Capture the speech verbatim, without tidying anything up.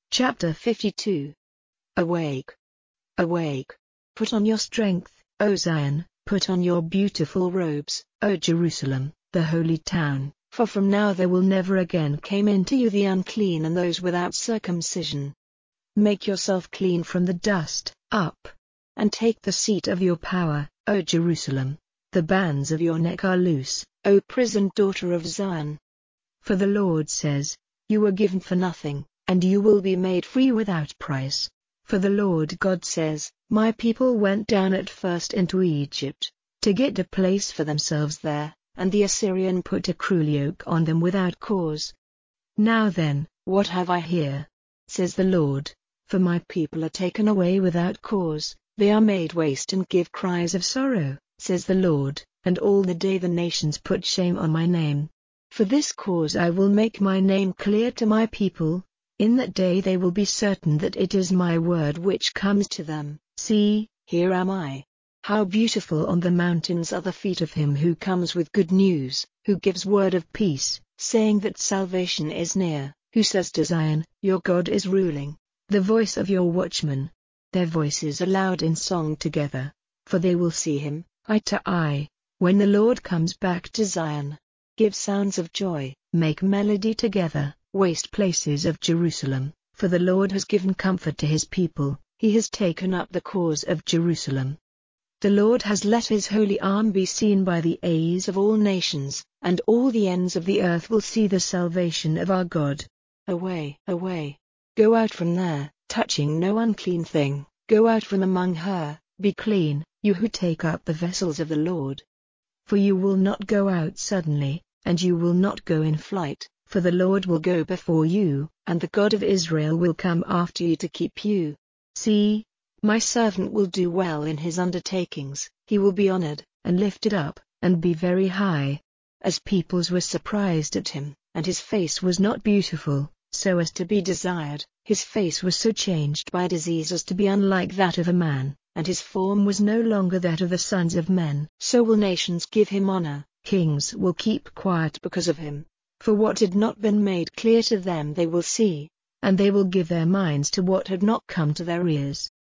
Chapter fifty-two. Awake! Awake! Put on your strength, O Zion, put on your beautiful robes, O Jerusalem, the holy town, for from now there will never again come into you the unclean and those without circumcision. Make yourself clean from the dust, up, and take the seat of your power, O Jerusalem. The bands of your neck are loose, O prisoned daughter of Zion. For the Lord says, you were given for nothing, and you will be made free without price. For the Lord God says, my people went down at first into Egypt, to get a place for themselves there, and the Assyrian put a cruel yoke on them without cause. Now then, what have I here? Says the Lord, for my people are taken away without cause, they are made waste and give cries of sorrow, says the Lord, and all the day the nations put shame on my name. For this cause I will make my name clear to my people. In that day they will be certain that it is my word which comes to them. See, here am I. How beautiful on the mountains are the feet of him who comes with good news, who gives word of peace, saying that salvation is near, who says to Zion, your God is ruling. The voice of your watchmen. Their voices are loud in song together, for they will see him, eye to eye, when the Lord comes back to Zion. Give sounds of joy, make melody together, waste places of Jerusalem, for the Lord has given comfort to his people, he has taken up the cause of Jerusalem. The Lord has let his holy arm be seen by the eyes of all nations, and all the ends of the earth will see the salvation of our God. Away, away! Go out from there, touching no unclean thing, go out from among her, be clean, you who take up the vessels of the Lord. For you will not go out suddenly, and you will not go in flight, for the Lord will go before you, and the God of Israel will come after you to keep you. See, my servant will do well in his undertakings, he will be honored, and lifted up, and be very high. As peoples were surprised at him, and his face was not beautiful, so as to be desired, his face was so changed by disease as to be unlike that of a man, and his form was no longer that of the sons of men. So will nations give him honor, kings will keep quiet because of him. For what had not been made clear to them they will see, and they will give their minds to what had not come to their ears.